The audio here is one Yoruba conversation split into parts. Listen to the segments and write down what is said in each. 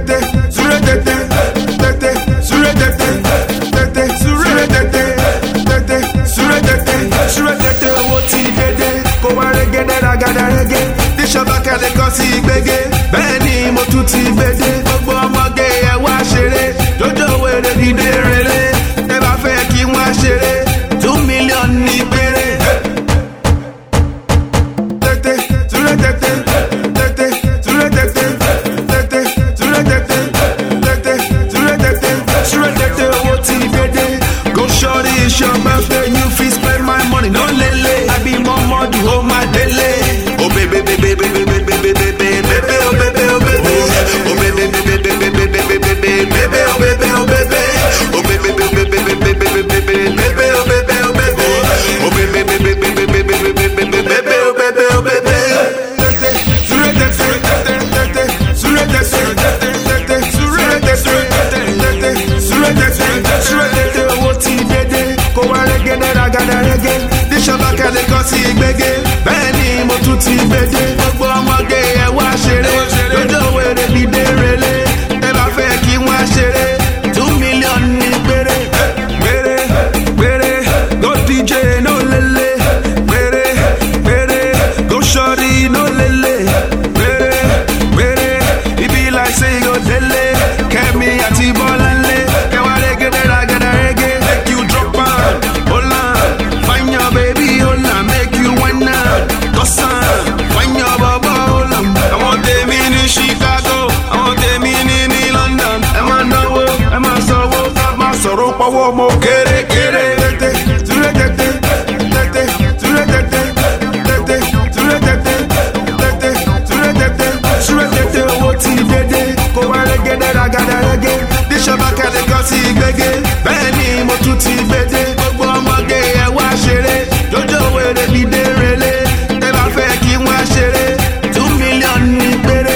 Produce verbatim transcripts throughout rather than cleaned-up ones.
Benny mo tún ti gbede gbogbo ọmọge ẹ wá ṣeré dojo wèrè dìde rere ẹ bá fẹ́ kí wọ́n ṣeré two million ní péré. Tètè túré tètè tètè túré tètè tètè túré tètè tètè túré tètè túré tètè owó ti gbede. Go shorty it's your birthday you fit spend my money no lele I be mọ́mọ́ du hold my dele. Oh baby baby baby baby baby baby. Benny mo tún ti gbede gbogbo ọmọge ẹ wá ṣeré dojo wèrè dìde rele ẹ bá fẹ́ kí wọ́n ṣeré two million ní péré péré péré go D J no lele péré péré go shorty no lele péré péré e be like say you go dele Kẹ́mi àti Bọ́láńlé kẹwàá rẹ́gẹ́dẹ́ ràgẹ́dẹ́ rẹ́gẹ́ make you drop am hold am find your baby hold am make you wine am toss am find your baba hold am. Àwọn tèmi ní Chicago àwọn tèmi ní ní London ẹ máa náwó ẹ máa sanwó ká máa sọ̀rọ̀ pọ̀wọ́ mo kéré kéré. Tètè túré tètè tètè túré tètè tètè túré tètè tètè túré tètè túré tètè owó ti dédé kó wá rẹ́gẹ́dẹ́ ràgàdà rẹ́gẹ́ díṣọ́bà kẹ́lẹ́ kan sí gbégé Benny mo tún ti gbédé gbogbo ọmọge ẹ wá ṣeré dojo wèrè dìde rele ẹ bá fẹ́ kí wọ́n ṣeré two million ní péré.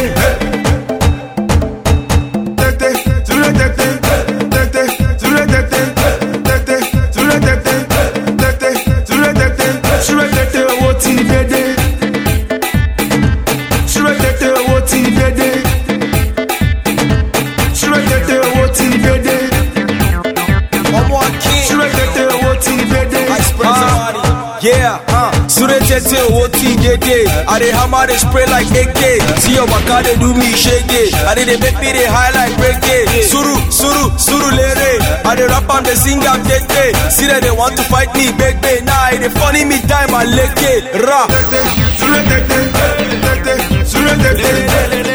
Tètè túré tètè tètè túré tètè tètè túré tètè tètè túré tètè túré tètè owó ti dédé túré tètè owó ti dédé túré tètè owó ti dédé ọmọ akin túré tètè owó ti dédé. Yeah, uh, Sure tete owó ti dédé. I dey hammer dey spray like A K. See your waka dey do me shege. I dey dey make me dey high like reggae. Suru, suru, suru lere. I dey rap am dey sing am tete. See that they want to fight me, big big. Nah, it dey funny me time and leke. Ra. Tètè túré tètè tètè túré tètè.